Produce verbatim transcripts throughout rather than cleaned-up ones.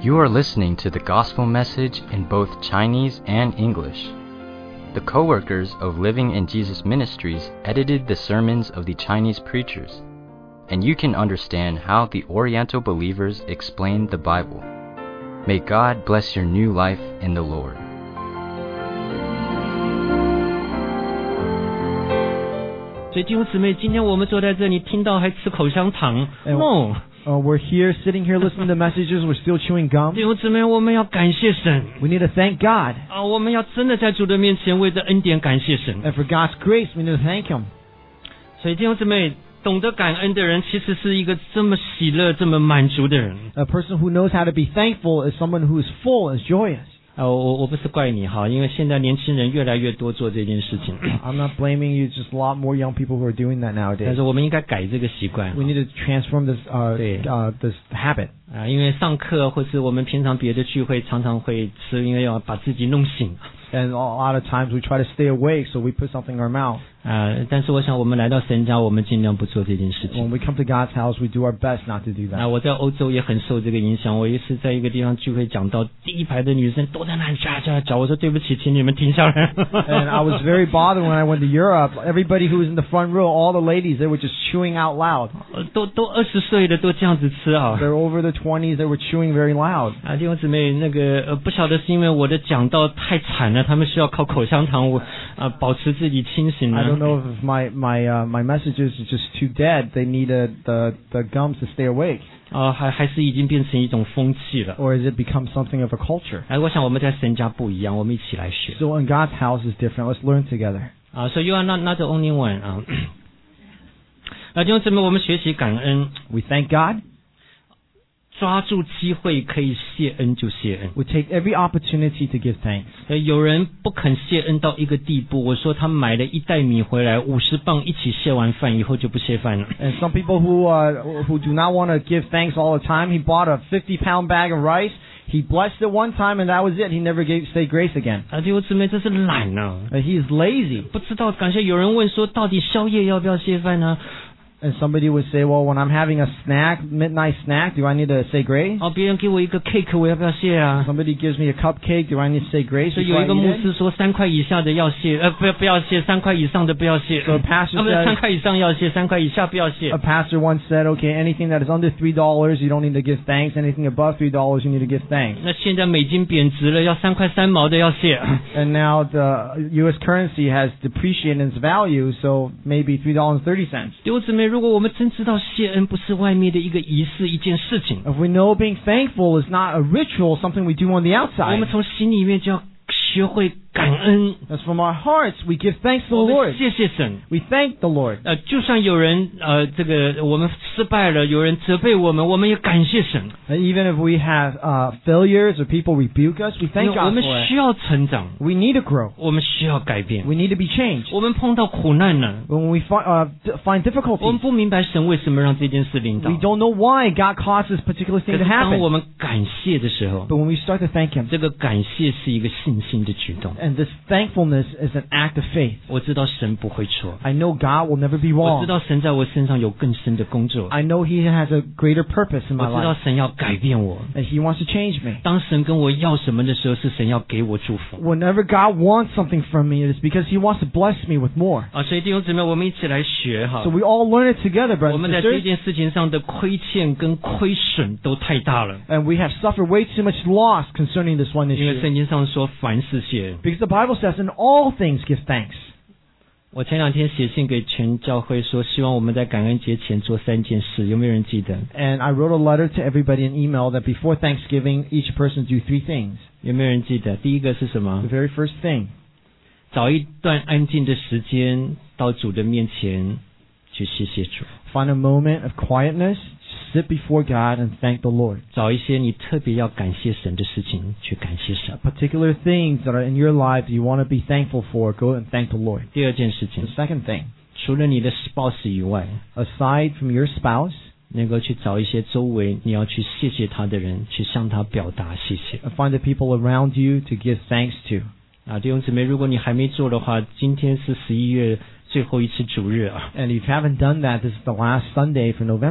You are listening to the gospel message in both Chinese and English. The co-workers of Living in Jesus Ministries edited the sermons of the Chinese preachers, and you can understand how the Oriental believers explain the Bible. May God bless your new life in the Lord. 所以弟兄姊妹，今天我们坐在这里听到还吃口香糖 ，no。 Uh, we're here, sitting here, listening to messages. We're still chewing gum. 弟兄姊妹，我们要感谢神 We need to thank God. 啊！我们要真的在主的面前为着恩典感谢神。 And for God's grace, we need to thank Him. 所以弟兄姊妹，懂得感恩的人，其实是一个这么喜乐、这么满足的人。 A person who knows how to be thankful is someone who is full, is joyous. 啊，我我不是怪你哈，因为现在年轻人越来越多做这件事情。 I'm not blaming you. Just a lot more young people who are doing that 但 nowadays. 是我们应该改这个习惯 We need to transform this uh, 对。 uh, this habit. 啊，因为上课或是我们平常别的聚会常常会吃，因为要把自己弄醒。 And a lot of times we try to stay awake, so we put something in our mouth. 啊，但是我想我们来到神家，我们尽量不做这件事 When 情。 we come to God's house, we do our best not to do 啊， that. 我在欧洲也很受这个影响。我一次在一个地方聚会讲到，第一排的女生都在那里喳喳叫，我说对不起，请你们停下来。 And I was very bothered when I went to Europe. Everybody who was in the front row, all the ladies, they were just chewing out loud. 都都二十岁了，都这样子吃啊！ They're over the twenties, they were chewing very loud. 啊，弟兄姊妹，那个呃，不晓得是因为我的讲道太惨了，他们需要靠口香糖，我啊保持自己清醒 I don't 呢。 know if my my uh, my messages are just too dead. They needed the the gums to stay awake, 啊，还还是已经变成一种风气了。 or has it become something of a culture? 哎，我想我们在神家不一样，我们一起来学 So in God's house is different. Let's learn together. 啊。所以 you are not not the only one 啊。啊，弟兄姊妹，我们学习感恩， We thank God. 抓住机会可以谢恩就谢恩。 We take every opportunity to give thanks. 呃，有人不肯谢恩到一个地步，我说他买了一袋米回来，五十磅一起谢完饭以后就不谢饭了。 And some people who uh, who do not want to give thanks all the time, he bought a fifty pound bag of rice. He blessed it one time and that was it. He never gave say grace again. 啊，弟兄姊妹，这是懒啊！ Uh, he is lazy. 不知道，感谢有人问说，到底宵夜要不要谢饭呢？ And somebody would say, well, when I'm having a snack, midnight snack, do I need to say grace? 哦，别人给我一个 cake， 我要不要谢啊？ Somebody gives me a cupcake, do I need to say grace? 所以 before 有 I 一个 eat 牧 it? 师说，三块以下的要谢，呃，不要不要谢，三块以上的不要谢。 So a pastor 啊，不是 said- 三块以上要谢，三块以下不要谢 A。pastor once said, okay, anything that is under three dollars, you don't need to give thanks. Anything above three dollars, you need to give thanks. 那现在美金贬值了，要三块三毛的要谢。 And now the U S currency has depreciated in its value, so maybe three dollars and thirty cents. 弟兄姊妹，如果我们真知道谢恩不是外面的一个仪式、一件事情， If we know being thankful is not a ritual, something we do on the 我 outside, 们从心里面就要学会感恩。 that's from our hearts, we give thanks to 我 the 们 Lord. 谢谢神。 We thank the Lord. 呃，就算有人呃，这个我们失败了，有人责备我们，我们也感谢神。 And even if we have uh, failures or people rebuke us, we 因 thank 为我 God 们 for 需 it. 要成长， We need to grow. 我们需要改变。 We need to be changed. 我们碰到苦难了， When we fi- uh, d- find 我们 difficulties, 不明白神为什么让这件事领导 we。don't know why God caused this particular 可 thing 是 to 当 happen. 我们感谢的时候， But when we start to thank Him, 这个感谢是一个信心的举动。 and this thankfulness is an act of faith. 我知道神不会错， I know God will never be 我知 wrong. 道神在我身上有更深的工作， I know He has a greater purpose in 我 my 知道 life, 神要改变我。 and He wants to change me. 当神跟我要什么的时候，是神要给我祝福 Whenever God wants something from me, it is because He wants to bless me with more. 啊！所以弟兄姊妹，我们一起来学哈 So。we all learn it together, 我 brothers 们 and 在这 sisters. 件事情上的亏欠跟亏损都太大了， And we have suffered way too much loss concerning this one 因为 issue. 圣经上说凡事谢恩。 Because the Bible says, in all things give thanks. 我前两天写信给全教会说，希望我们在感恩节前做三件事，有没有人记得？ And I wrote a letter to everybody in email that before Thanksgiving, each person do three things. 有没有人记得？第一个是什么 The？very first thing, 找一段安静的时间到主的面前去谢谢主， find a moment of quietness, sit before God and thank the Lord. 找一些你特别要感谢神的事情去感谢神。 Particular things that are in your life you want to be thankful for, go and thank the Lord. 第二件事情 The，second thing, 除了你的 spouse 以外， aside from your spouse, 能够去找一些周围你要去谢谢他的人，去向他表达谢谢。 find the people around you to give thanks to. 啊，弟兄姊妹，如果你还没做的话，今天是十一月最后一次主日啊。 And if you haven't done that, this is the last Sunday for November.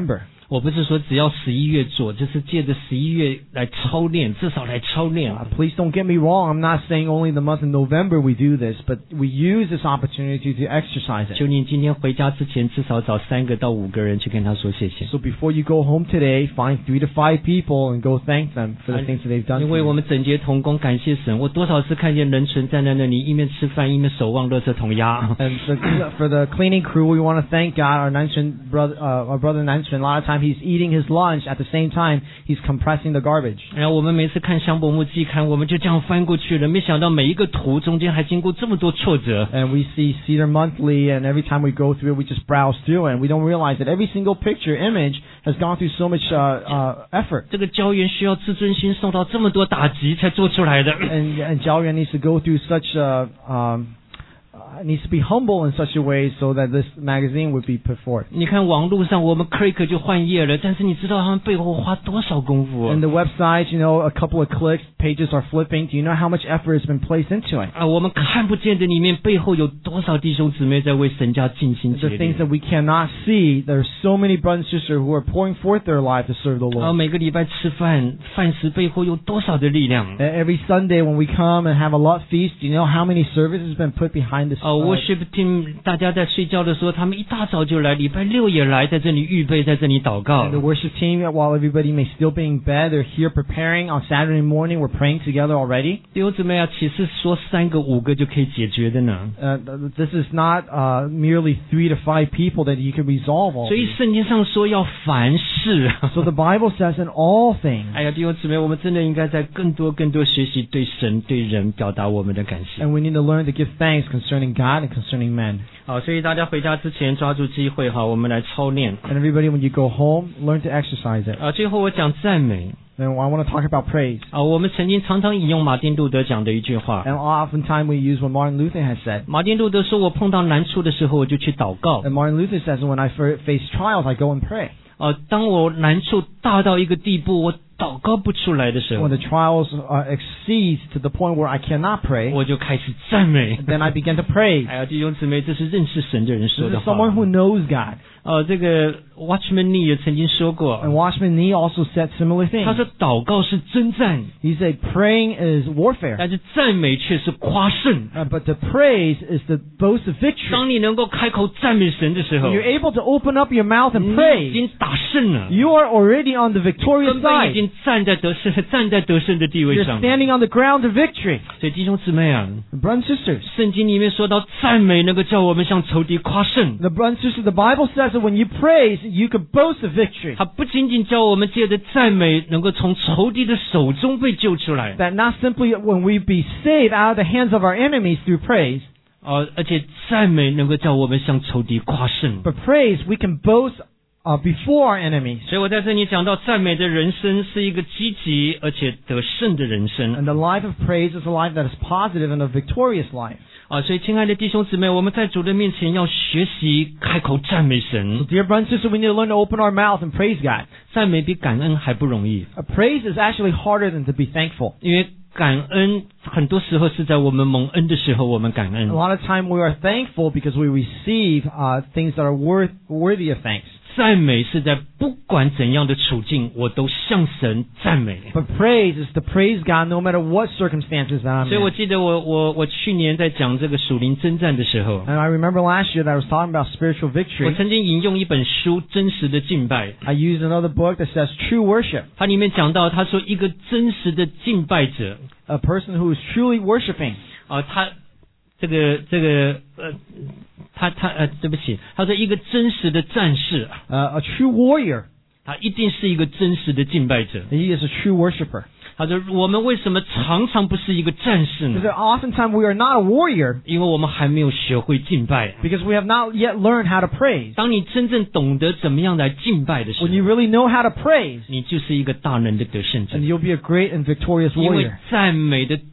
我不是说只要十一月做，就是借着十一月来操练，至少来操练。 Uh, please don't get me wrong. I'm not saying only the month of November we do this, but we use this opportunity to exercise it. 求你今天回家之前，至少找三个到五个人去跟他说谢谢。 So before you go home today, find three to five people and go thank them for the things that they've done. 因为我们整洁同工，感谢神。我多少次看见人存站在那里，一面吃饭，一面守望垃圾桶压。 And the, for the cleaning crew, we want to thank God. Our Nanchun brother, uh, our brother Nanchun, a lot of time he's eating his lunch at the same time he's compressing the garbage. 然后我们每次看香柏木季刊，我们就这样翻过去了，没想到每一个图中间还经过这么多挫折。 And we see Cedar Monthly, and every time we go through, we just browse through, and we don't realize that every single picture, image has gone through so much uh, uh, effort. 这个教员需要自尊心受到这么多打击才做出来的。 And and 教员 needs to go through such a um, uh, needs to be humble in such a way so that this magazine would be put forth. 你看网络上我们 click 就换页了，但是你知道他们背后花多少功夫啊 And the website, you know, a couple of clicks, pages are flipping. Do you know how much effort has been placed into it? 啊，我们看不见的里面背后有多少弟兄姊妹在为神家尽心竭 The 力 things that we cannot see, there are so many brothers and sisters who are pouring forth their life to serve the 啊， Lord. 每个礼拜吃饭，饭食背后有多少的力量 And every Sunday when we come and have a lot feast, do you know how many services has been put behind this? 啊 worship team 大家在睡觉的时候，他们一大早就来，礼拜六也来，在这里预备，在这里祷告 And the worship team, while everybody may still be in bed, they're here preparing. On Saturday morning, we're praying together already. 弟兄姊妹啊，岂是说三个五个就可以解决的呢？ Uh, th- this is not uh, merely three to five people that you can resolve all 所以 these. 圣经上说要凡事 So the Bible says in all things. 哎呀，弟兄姊妹，我们真的应该在更多更多学习对神对人表达我们的感谢。 And we need to learn to give thanks concerning God and concerning men. 好，所以大家回家之前抓住机会哈，我们来操练。 And everybody, when you go home, learn to exercise it. 啊，最后我讲赞美 And I want to talk about praise. 啊，我们曾经常常引用马丁路德讲的一句话。 And oftentimes we use what Martin Luther has said. 马丁路德说：“我碰到难处的时候，我就去祷告。 And Martin Luther says, when I f- face trials, I go and pray. 啊，当我难处大到一个地步，我祷告不出来的时候 When，the trials uh, exceeds to the point where I cannot pray, 我就开始赞美。 then I begin to praise. 哎呀，弟兄姊妹，这是认识神的人 This 说 is 的话。 someone who knows God. 哦，这个 Watchman Nee 也曾经说 And 过， Watchman Nee also said similar 他 things. 说祷告是征战， He said praying is warfare, 但是赞美却是夸胜。 uh, but the praise is the boast of victory. 当你能够开口赞美神的时候， When you're able to open up your mouth 你 and 已 praise, 经打胜了， you are already on the 根 victorious 本已 side. 经站在得胜站在得胜的地位 You're 上。 standing on the ground of victory. 所以弟兄姊妹啊， Brothers and sisters, 圣经里面说到赞美能够叫我们向仇敌夸胜， the brothers and sisters, the Bible says that when you praise, you can boast of victory. 它不仅仅叫我们借着赞美能够从仇敌的手中被救出来， That not simply when we be saved out of the hands of our enemies through praise, 呃，而且赞美能够叫我们向仇敌夸胜。 but praise we can boast uh, before our enemies. 所以我在这里讲到，赞美的人生是一个积极而且得胜的人生 And the life of praise is a life that is positive and a victorious life. 啊！所以，亲爱的弟兄姊妹，我们在主的面前要学习开口赞美 So 神， dear brothers and sisters, we need to learn to open our mouth and praise God. 赞美比感恩还不容易， A praise is actually harder than to be thankful. 因为感恩很多时候是在我们蒙恩的时候，我们感 A 恩。 lot of time we are thankful because we receive uh, things that are worth, worthy of thanks. 赞美是在不管怎样的处境，我都向神赞美。 But praise is to praise God no matter what circumstances that I'm 所以我 in. 记得我我我去年在讲这个属灵征战的时候， And I remember last year that I was talking about spiritual 我 victory. 曾经引用一本书《真实的敬拜》， I used another book that says true worship. 它里面讲到，他说一个真实的敬拜者 A person who is truly worshiping. 啊，他这个这个呃，他他呃，对不起，他说一个真实的战士， Uh, a true warrior. 他一定是一个真实的敬拜者。 He is a true worshiper. 他说我们为什么常常不是一个战士 Because 呢？ oftentimes we are not a warrior 因为我们还没有学会敬拜。 because we have not yet learned how to praise. 当你真正懂得怎么样来敬拜的时 When you 候， really know how to praise, 你就是一个大能的得胜者 and。you'll be a great and victorious 因为 warrior. 赞美的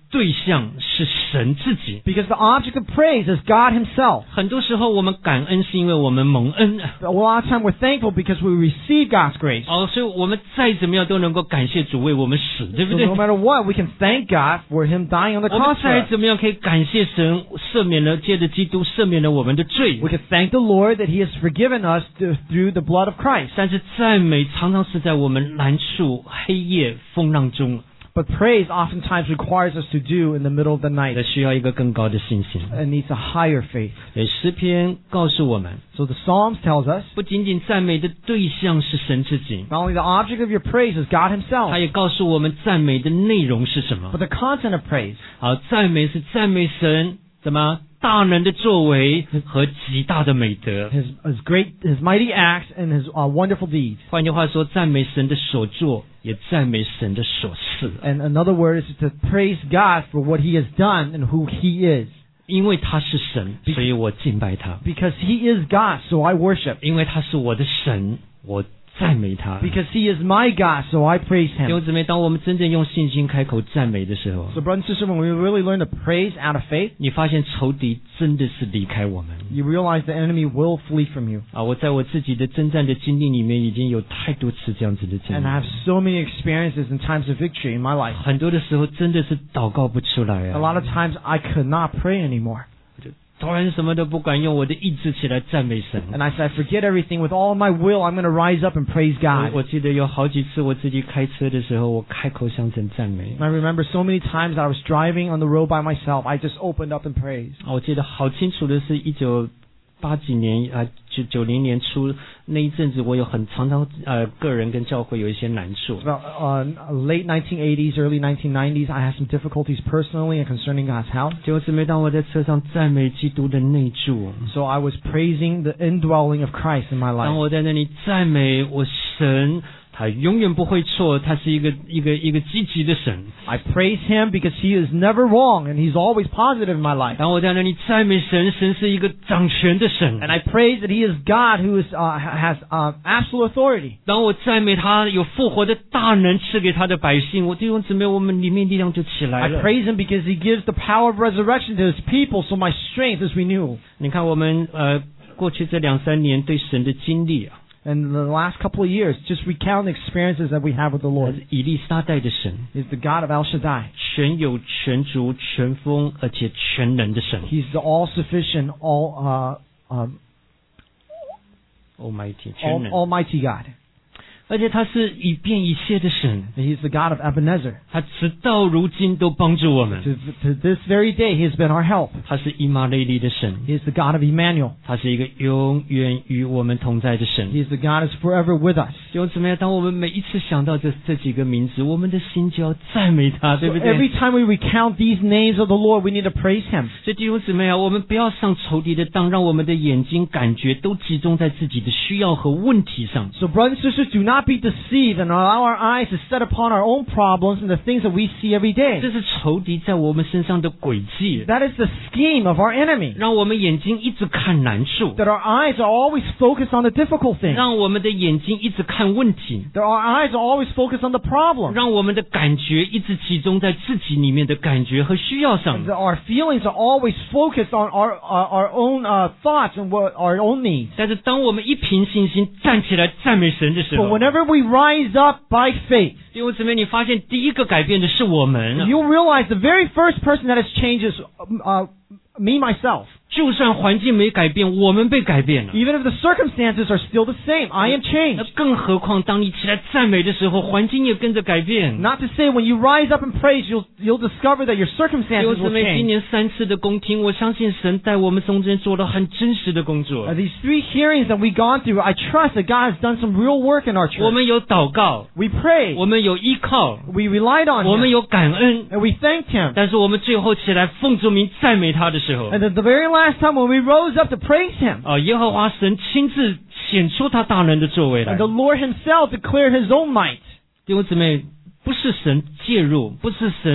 对象是神自己。 Because the object of praise is God himself. 很多时候我们感恩是因为我们蒙恩， A lot of time we're thankful because we receive God's grace. 哦，所以我们再怎么样都能够感谢主为我们死，对不 So 对？ no matter what, we can thank God for him dying on the 我们 cross for 再 us. 怎么样可以感谢神赦免了，借着基督赦免了我们的罪。 We can thank the Lord that he has forgiven us to, through the blood of Christ. 但是赞美常常是在我们难处、黑夜、风浪中， But praise oftentimes requires us to do in the middle of the night. 这需要一个更高的信心。 It needs a higher faith. 所以诗篇告诉我们， So the Psalms tells us 不仅仅赞美的对象是神自己， not only the object of your praise is God himself, 他也告诉我们赞美的内容是什 but 么。 the content of praise. 好，赞美是赞美神怎么大能的作为和极大的美德。 His, his great, his mighty acts and his uh, wonderful deeds. 换句话说，赞美神的所作，也赞美神的所事， And another word is to praise God for what he has done and who he is. 因为他是神，所以我敬拜他； Because he is God, so I worship. 因为他是我的神，我赞美他。 Because he is my God, so I praise 弟兄 him. 姊妹，当我们真正用信心开口赞美的时候， So brother and sister, when we really learn to praise out of faith, 你发现仇敌真的是离开我们 you realize the enemy will flee from you. 啊！我在我自己的征战的经历里面，已经有太多次这样子的经 And I 历， have so many experiences and times of victory in my life. 很多的时候真的是祷告不出来 A 啊！ lot of times I could not pray anymore. 突然什么都不管用，我的意志起来赞美神。 And I said, forget everything. With all of my will, I'm going to rise up and praise 我 God. 我记得有好几次我自己开车的时候，我开口向神赞美。 And I remember so many times I was driving on the road by myself. I just opened up and praised. 啊我记得好清楚的是，一九八几年啊，九九零年初那一阵子，我有很常常呃个人跟教会有一些难处。 About uh, late nineteen eighties, early nineteen nineties, I had some difficulties personally and concerning God's house. 结果姊妹，当我在车上赞美基督的内住， So I was praising the indwelling of Christ in my 当 life. 我在那里赞美我神，他永远不会错，他是一个一个一个积极的神。 I praise him because he is never wrong and he's always positive in my life. 当我在那里赞美神，神是一个掌权的神。 And I praise that he is God who is, uh, has uh, absolute authority. 当我赞美他有复活的大能赐给他的百姓，我弟兄姊妹，我们里面力量就起来 I 了。 praise him because he gives the power of resurrection to his people, so my strength is renewed. 你看我们呃过去这两三年对神的经历啊， And the last couple of years, just recount the experiences that we have with the 他 Lord. 是以利沙代的神， He's the God of El Shaddai. 全有全足全丰而且全能的神 He's the all-sufficient, all, uh, um, ，Almighty 全 all, 能， Almighty God. 而且他是以便一切的神， And he's the God of Ebenezer. 他直到如今都帮助我们。 To, to this very day, he has been our help. 他是以马内利的神， He is the God of Emmanuel. 他是一个永远与我们同在的神。 He is the God who is forever with us. 弟兄姊妹，当我们每一次想到这这几个名字，我们的心就要赞美他，对 So 不对？ every time we recount these names of the Lord, we need to praise him. 所以弟兄姊妹啊，我们不要上仇敌的当，让我们的眼睛、感觉都集中在自己的需要和问题上。 So brothers and sisters, do not be deceived and allow our eyes to set upon our own problems and the things that we see every day. 这是仇敌在我们身上的诡计， That is the scheme of our enemy. 让我们眼睛一直看难处， That our eyes are always focused on the difficult things. 让我们的眼睛一直看问题， That our eyes are always focused on the problem. 让我们的感觉一直集中在自己里面的感觉和需要上 That。our feelings are always focused on our our, our own uh, thoughts and what, our own needs. 但是当我们一凭信心站起来赞美神的时 But 候， whenever we rise up by faith, 弟兄姊妹，你发现第一个改变的是我们， you'll realize the very first person that has changed is uh, me, myself. 就算环境没改变，我们被改变了。 Even if the circumstances are still the same, I am 那 changed. 更何况当你起来赞美的时候，环境也跟着改变。 Not to say when you rise up and praise, you'll you'll discover that your 弟兄 circumstances 姊 will 妹，今 change. 年三次的公听，我相信神在我们中间做了很真实的工作 Uh,。these three hearings that we've gone through, I trust that God has done some real work in our 我 church. 们有祷告， We prayed, 我们有依靠， we relied on 我们 Him, 有感恩。 and we thanked Him. 但是我们最后起来奉主名赞美他的时候， And at the very last time when we rose up to praise Him, 啊，耶和华神亲自显出他大能的作为来 and。the Lord Himself declared His own might. 弟兄姊妹，不是神介入，不是神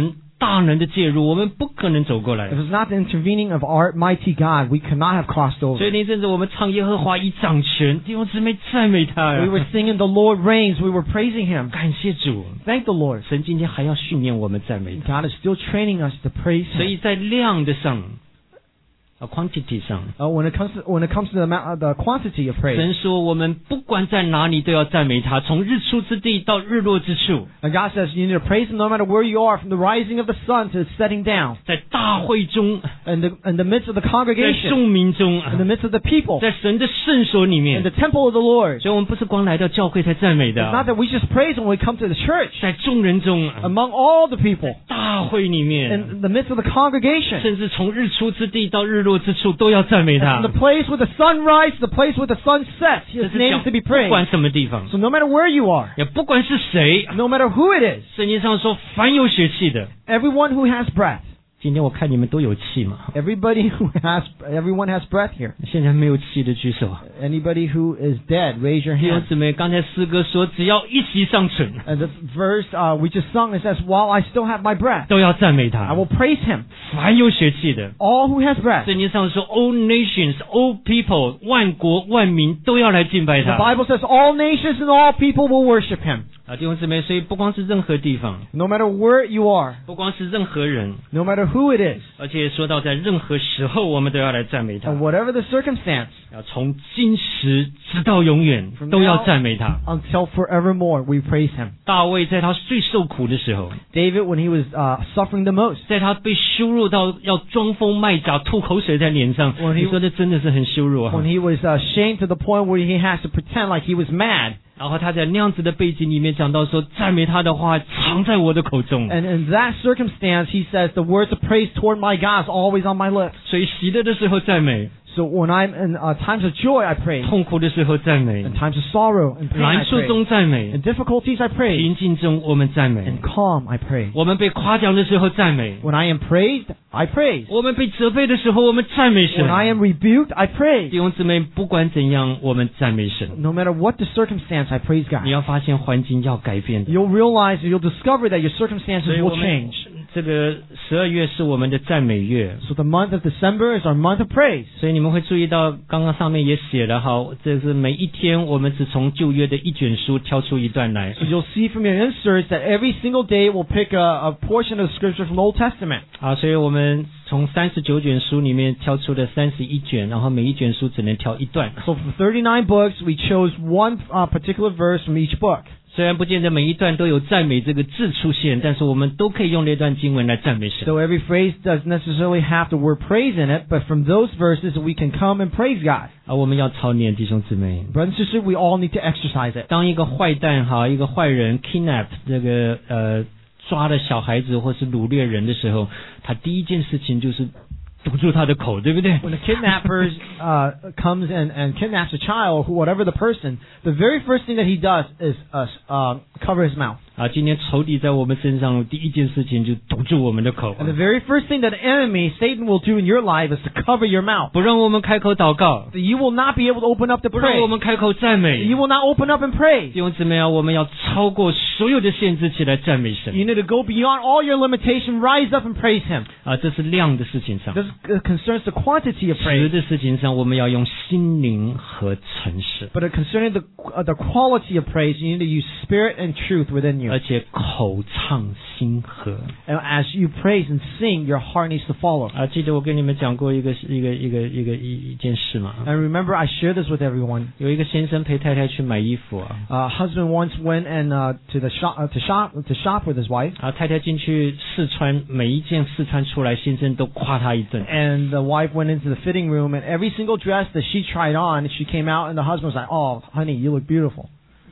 大能的介入，我们不可能走过来。 If it's not the intervening of our mighty God, we could not have crossed 所 over. 以那阵子我们唱耶和华已掌权，弟兄姊妹赞美他呀 We were singing The Lord reigns. We were praising Him. 感谢主。 Thank the Lord. 神今天还要训练我们赞美他， God is still training us to praise 所 Him. 以在量的上，啊 quantity 上， Uh, when it comes to when it comes to the amount, uh, the quantity of praise, 神说我们不管在哪里都要赞美他，从日出之地到日落之处， and God says you need to praise Him no matter where you are, from the rising of the sun to its setting down, 在大会中， in the in the midst of the 在 congregation, 众民中， in the midst of the people, 在神的圣所里 in 面。 the temple of the Lord. 所以我们不是光来到教会才赞美 It's 的， not that we just praise when we come to the church, 在众人中， among all the people, 大会里面， in the midst of the congregation, 甚至从日出之地到日落之处都要赞美他 from。the place where the sun rises, the place where the sun sets, 这 His 是 name 讲 is to be 不管 praised. 什么地方， So no matter where you are, 也不管是谁， no matter who it is, 圣经上说凡有血气的。 everyone who has breath, 今天我看你们都有气嘛， everybody who has, everyone has breath here. 现在没有气的举手。 Anybody who is dead, raise your 弟兄 hand. 姊妹，刚才诗歌说，只要一息尚存， And the verse uh, we just sung, it says, while I still have my breath, 都要赞美 I 他。 will praise Him. 凡有血气的， All who has breath. 圣经上说，all nations, all people，万国万民都要来敬拜 The 他。 Bible says all nations and all people will worship Him. 啊，弟兄姊妹，所以不光是任何地方， No matter where you are, 不光是任何人， no matter who it is, 而且说到在任何时候，我们都要来赞美他 and。whatever the circumstance, 要从今时直到永远，都要赞美他。 until forevermore, we praise Him. 大卫在他最受苦的时候， David, when he was uh, suffering the most, 在他被羞辱到要装疯卖假、吐口水在脸上， When he- 你说这真的是很羞辱啊 when！he was uh, shamed to the point where he has to pretend like he was mad. 然后他在那样子的背景里面讲到说，赞美他的话藏在我的口中， And in that circumstance, he says, the words of praise toward my God is always on my lips. 所以喜乐的时候赞美， So when I'm in uh, times of joy, I praise. 痛苦的时候赞美， In times of sorrow and pain, I 难处 praise. 中赞美 In，difficulties, I praise. 平静中我们赞美 In，calm, I praise. 我们被夸奖的时候赞美， When I am praised, I praise. 我们被责备的时候我们赞美神 When。I am rebuked, I 弟 praise. 兄姊妹，不管怎样，我们赞美神。 No matter what the circumstance, I praise 你 God. 要发现环境要改变的， You'll realize, you'll discover that your 所 circumstances 以我 will 们 change. 这个十二月是我们的赞美月， So the month of December is our month of praise. 所以你们会注意到，刚刚上面也写了哈，这是每一天我们只从旧约的一卷书挑出一段来 So you'll see from your inserts that every single day we'll pick a, a portion of scripture from the Old Testament. 啊，所以我们从三十九卷书里面挑出了三十一卷，然后每一卷书只能挑一段。 So for thirty-nine books, we chose one uh, particular verse from each book. 虽然不见得每一段都有赞美这个字出现，但是我们都可以用那段经文来赞美神。 So every phrase doesn't necessarily have the word praise in it, but from those verses we can come and praise God. 啊，我们要操练弟兄姊妹。 Brothers and sisters, we all need to exercise it. 当一个坏蛋哈，一个坏人 kidnap 这个呃抓了小孩子或是掳掠人的时候，他第一件事情就是堵住他的口，对不对？ When the kidnapper uh, comes and, and kidnaps a child, who- whatever the person, the very first thing that he does is uh, uh, cover his mouth. 啊，今天仇敌在我们身上第一件事情就堵住我们的口， And the very first thing that the enemy, Satan, will do in your life is to cover your mouth. 不让我们开口祷告， That you will not be able to open up to 不让 pray. 我们开口赞 That 美。 you will not open up and praise. 弟兄姊妹啊，我们要超过所有的限制起来赞美 You 神 need to go beyond all your limitation, rise up and praise Him. 啊！这是量的事情上， This uh, concerns the quantity of 实 praise. 的事情上，我们要用心灵和诚实， But uh, concerning the uh, the quality of praise, you need to use spirit and truth within you. 而且口唱心和。 And as you praise and sing, your heart needs to follow. 啊，记得我跟你们讲过一个一个一个一个一一件事嘛。 And remember, I share this with everyone. 有一个先生陪太太去买衣服啊， Uh, husband once went and uh, to the shop uh, to shop to shop with his wife, 啊，太太进去试穿，每一件试穿出来，先生都夸她一顿。 and the wife went into the fitting room, and every single dress that she tried on, she came out, and the husband was like, "Oh, honey, you look beautiful."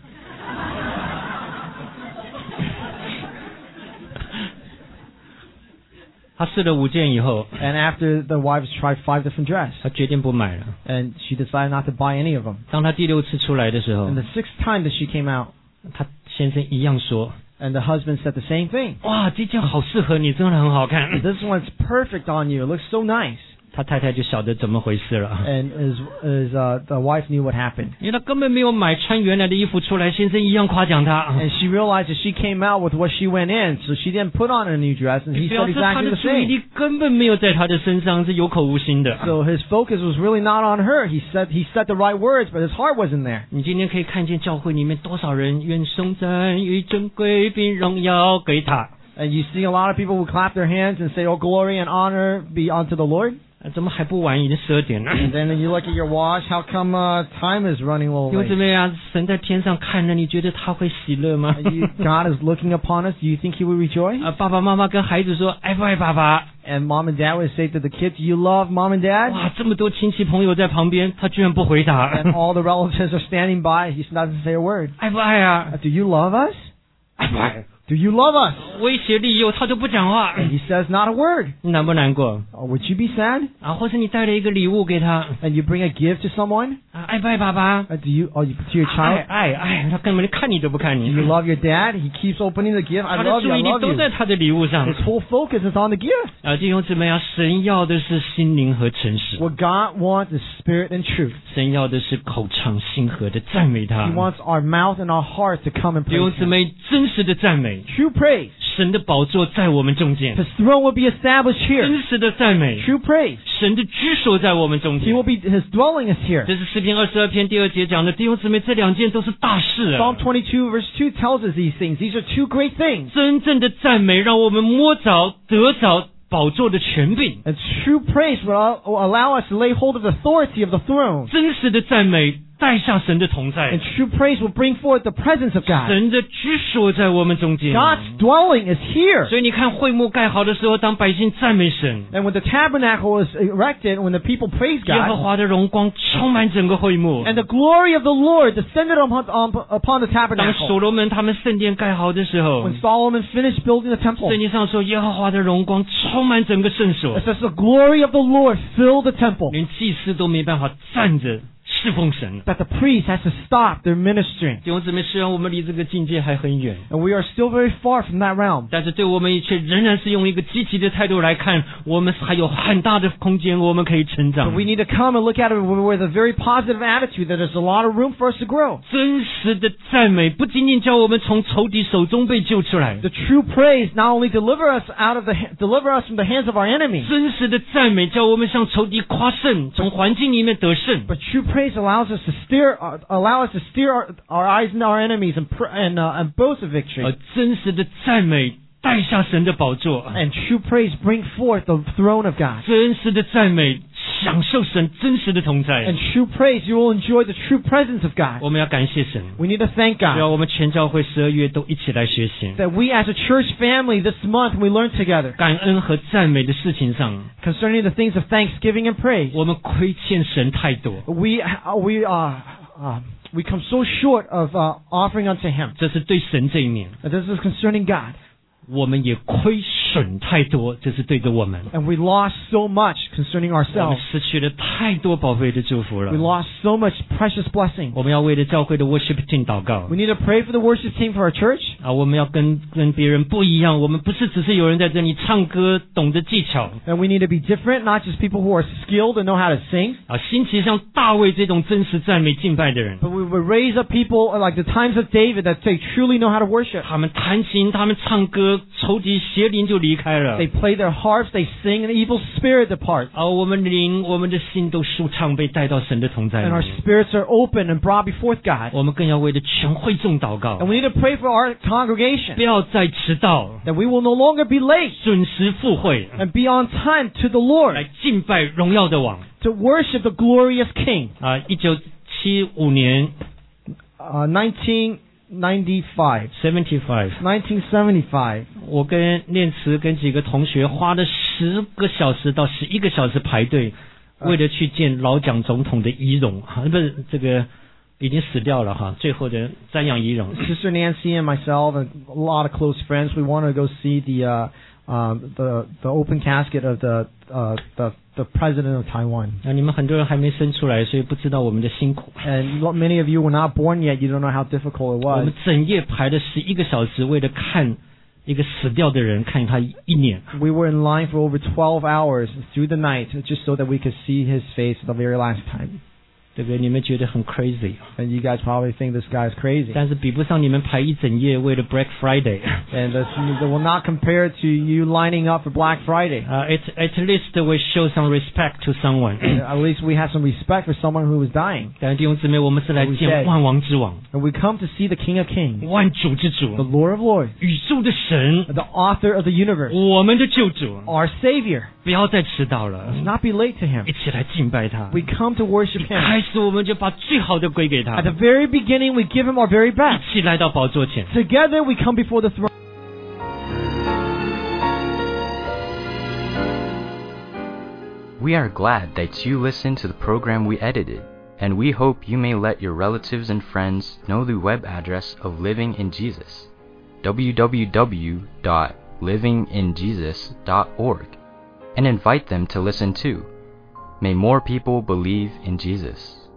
他试了五件以后， And after the wives tried five different dresses, 他决定不买了。 and she decided not to buy any of them. 当他第六次出来的时候 And，the sixth time that she came out, 他先生一样说 and the husband said the same thing. 哇，这件好适合你，真的很好看。 This one's perfect on you. It looks so nice. 他太太就晓得怎么回事了。 And his, his, uh, the wife knew what happened. 因为他根本没有买穿原来的衣服出来，先生一样夸奖他。 And she realized that she came out with what she went in, so she didn't put on a new dress, and he 表 said 示他 exactly 的 the 注意 same. 力根本没有在他的身上，是有口无心的。 So his focus was really not on her. He said he said the right words, but his heart wasn't there. 你今天可以看见教会里面多少人愿颂赞与尊贵并荣耀给他。 And you see a lot of people who clap their hands and say, "Oh, glory and honor be unto the Lord." 怎么还不晚？已经十二点了。 And then you look at your watch. How come uh, time is running a little 弟兄姊 late? 妹啊，神在天上看着，你觉得他会喜乐吗？ You, God is looking upon us. Do you think He will rejoice? 啊，爸爸妈妈跟孩子说爱不爱爸爸？ And mom and dad would say to the kids, "You love mom and dad?" 哇，这么多亲戚朋友在旁边，他居然不回答。 And all the relatives are standing by. He doesn't say a word. 爱不爱啊？ Do you love us? 爱不爱？ Do you love us? 威胁利诱他都不讲话， And he says not a word. 你难不难过？ Oh, would you be sad? 啊，或是你带了一个礼物给他， And you bring a gift to someone? 啊，爱不爱爸爸？ Uh, do you, oh, you, to your 爱 child? 爱爱，他根本看你都不看 Do 你 you。love your dad? He keeps opening the gift. I 他的 love you. 注 I 意力 love 都 you. 在他的礼物上。 His whole focus is on the gift. 啊，弟兄姊妹啊，神要的是心灵和诚实， What God wants is spirit and truth. 神要的是口唱心和的赞美他 He。wants our mouth and our heart to come and 弟兄 praise 姊 Him. 妹，真实的赞美， True praise. 神的宝座在我们中间； His throne will be established here. 真实的赞美， True praise. 神的居所在我们中 He 间。 will be, His dwelling is here. 这是诗篇二十二篇第二节讲的，弟兄姊妹，这两件都是大事啊 Psalm！twenty-two verse two tells us these things. These are two great things. 真正的赞美让我们摸着、得着宝座的权柄； And true praise will al- will allow us to lay hold of the authority of the throne. 真实的赞美带下神的同在 And，true praise will bring forth the presence of God. 神的居所在我们中间。 God's dwelling is here. 所以你看，会幕盖好的时候，当百姓赞美神， And when the tabernacle was erected, when the people praised 耶和 God, 华的荣光充满整个会幕。 and the glory of the Lord descended upon, on, upon the 当 tabernacle. 所罗门他们圣殿盖好的时候， When Solomon finished building the temple, 圣经上说，耶和华的荣光充满整个圣所 it，says the glory of the Lord filled the temple, 连祭司都没办法站着侍奉神。 that the priest has to stop their ministry. 弟兄姊妹，虽然我们离这个境界还很远， And we are still very far from that realm. 但是对我们却仍然是用一个积极的态度来看，我们还有很大的空间，我们可以成长 But。we need to come and look at it with a very positive attitude that there's a lot of room for us to grow. 真实的赞美不仅仅叫我们从仇敌手中被救出来， The true praise not only deliver us out of the deliver us from the hands of our enemy, 真实的赞美叫我们向仇敌夸胜，从环境里面得胜。 but true praise allows us to steer, uh, allow us to steer our, our eyes into our enemies and pr- and uh, and boast of victory. 而真实的赞美带下神的宝座， And true praise bring forth the throne of God. 真实的赞美享受神真实的同在 And。true praise, you will enjoy the true presence of God. 我们要感谢神， We need to thank 只要 God 我们全教会十二月都一起来学习 that we as a church family this month we learn together 感恩和赞美的事情上， concerning the things of thanksgiving and praise. 我们亏欠神太多， We uh, we uh, uh, we come so short of uh, offering unto Him. 这是对神这一面； And this is concerning God. 我们也亏损太多，这是对着我们。 And we lost so much concerning 我们 ourselves. 失去了太多宝贝的祝福 We 了。 lost so much precious blessing. 我们要为了教会的 worship team 祷告 We need to pray for the worship team for our church. 啊！我们要跟跟别人不一样，我们不是只是有人在这里唱歌，懂得技巧 And we need to be different, not just people who are skilled and know how to sing, 啊，兴起像大卫这种真实赞美敬拜的人。 but we would raise up people like the times of David that they truly know how to worship. 他们弹琴，他们唱歌，仇敌邪灵就离开了。 They play their harps, they sing, and the evil spirit departs. 而我们灵，我们的心都舒畅，被带到神的同在 And our 里。 spirits are open and brought before God. 我们更要为了全会众祷告 And，we need to pray for our congregation 不要再迟到， that we will no longer be late 准时赴会， and be on time to the 来 Lord 敬拜荣耀的王。 to worship the glorious King. 啊，一九七五年 Uh, nineteen ninety-five. ，seventy five， nineteen seventy-five. 我跟念慈跟几个同学花了十个小时到十一个小时排队，为了去见老蒋总统的遗容，啊，不是这个已经死掉了哈，最后的瞻仰遗容。 Sister Nancy and myself and a lot of close friends, we want to go see the uh, um, the the open casket of the uh, the the president of Taiwan. 那你们很多人还没生出来，所以不知道我们的辛苦。 And lo- many of you were not born yet. You don't know how difficult it 我 was. 们整夜排了十一个小时，为了看一个死掉的人看他一年。 We were in line for over twelve hours through the night just so that we could see his face the very last time. 对不对？你们觉得很 crazy， And you guys probably think this guy is crazy. 但是比不上你们排一整夜为了 Black Friday。 And this, that will not compare to you lining up for Black Friday. 啊、uh, at at least we show some respect to someone。 At least we have some respect for someone who is dying. 但弟兄姊妹，我们是来见万王之王， And we come to see the King of Kings, 万主之 the 主， Lord of Lords, 宇宙的神， the author of the universe, 我们的救主。 our Savior. 不要再迟到了， Let's not be late to him. 一起来敬拜他。 We come to worship 一 him. 开始我们就把最好的归给他， At the very beginning, we give him our very 一 best. 起来到宝座前。 Together, we come before the throne. We are glad that you listened to the program we edited, and we hope you may let your relatives and friends know the web address of Living in Jesus, w w w dot living in jesus dot org, and invite them to listen too. May more people believe in Jesus.